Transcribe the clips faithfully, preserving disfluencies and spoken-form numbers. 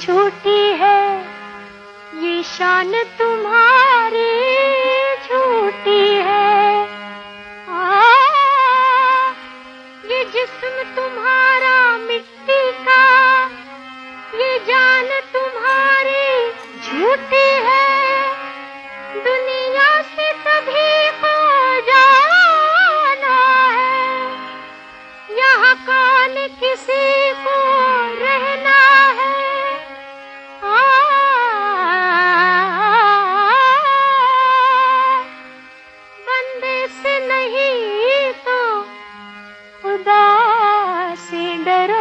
छोटी है, ये शान तुम्हारी झूठी है। आ, ये जिस्म तुम्हारा मिट्टी का, ये जान तुम्हारी झूठी है। दुनिया से सभी को जाना है, यहाँ कौन किसी को रहना है। आ, बंदे से नहीं तो खुदा से डरो,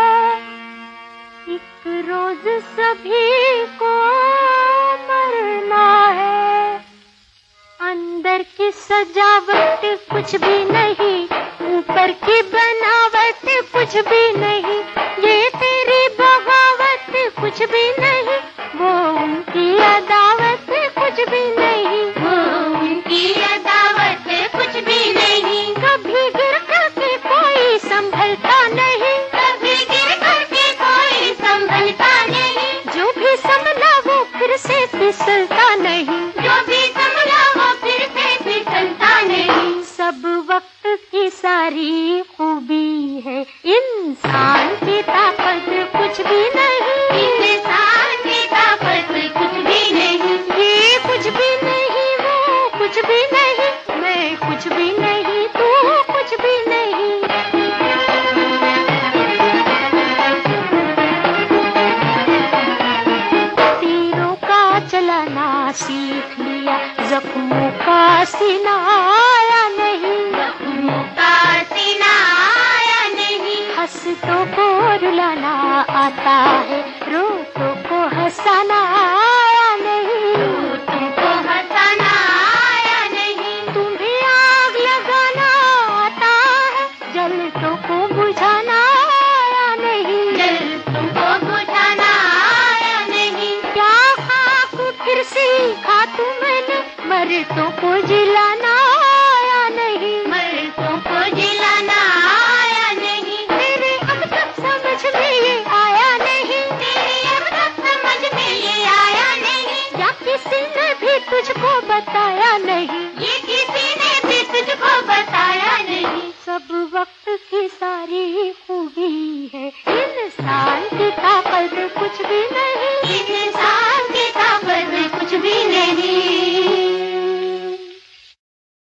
एक रोज सभी को मरना है। अंदर की सजावट कुछ भी नहीं, ऊपर की बनावट कुछ भी नहीं, ये तेरी बगावत कुछ भी नहीं, वो उनकी अदावत कुछ भी नहीं, वो उनकी अदावत कुछ भी नहीं। कभी गिर करके कोई संभलता नहीं, कभी गिर करके कोई संभलता नहीं। जो भी संभला वो फिर से फिसलता नहीं, जो भी संभला वो फिर से फिसलता नहीं। सब वक्त की सारी खूबी है, इंसान की ताकत कुछ भी नहीं, इंसान की ताकत कुछ भी नहीं। ये कुछ भी नहीं, वो कुछ भी नहीं, मैं कुछ भी नहीं, तू कुछ भी नहीं। तीरों का चलाना सीख लिया, जख्मों का सीना आया नहीं, जख्मों का सीना आया नहीं। हंसतों को रुलाना आता है, रोतों को हंसाना आया नहीं, रोतों को हंसाना आया नहीं। तुम्हें आग लगाना आता है, जलतों को बुझाना आया नहीं, जलतों को बुझाना आया नहीं। क्या खाक फिर सीखा तुमने, मरतों को जिलाना आया नहीं, मरतों को जिलाना आया नहीं। तेरे अब तक समझ में ये आया नहीं, तेरे अब तक समझ में ये आया नहीं। या किसी ने भी तुझको बताया नहीं, ये किसी ने भी तुझको बताया नहीं। सब वक्त की सारी खूबी है, इंसान की ताकत कुछ भी नहीं, इंसान की ताकत कुछ भी नहीं।